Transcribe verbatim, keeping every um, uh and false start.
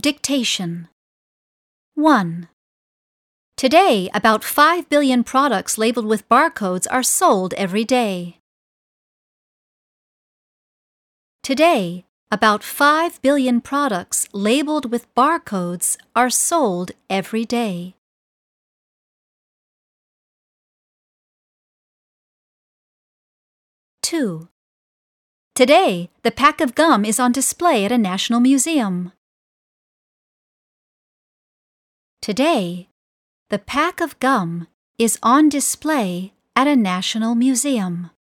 Dictation. one. Today, about five billion products labeled with barcodes are sold every day. Today, about five billion products labeled with barcodes are sold every day. two. Today, the pack of gum is on display at a national museum. Today, the pack of gum is on display at a national museum.